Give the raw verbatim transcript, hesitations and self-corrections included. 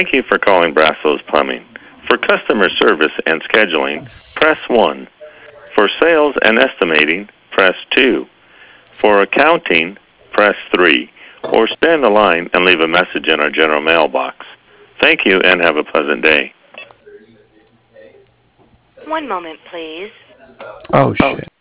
Thank you for calling Brasso's Plumbing. For customer service and scheduling, press one. For sales and estimating, press two. For accounting, press three. Or stay on the line and leave a message in our general mailbox. Thank you and have a pleasant day. One moment, please. Oh, shit.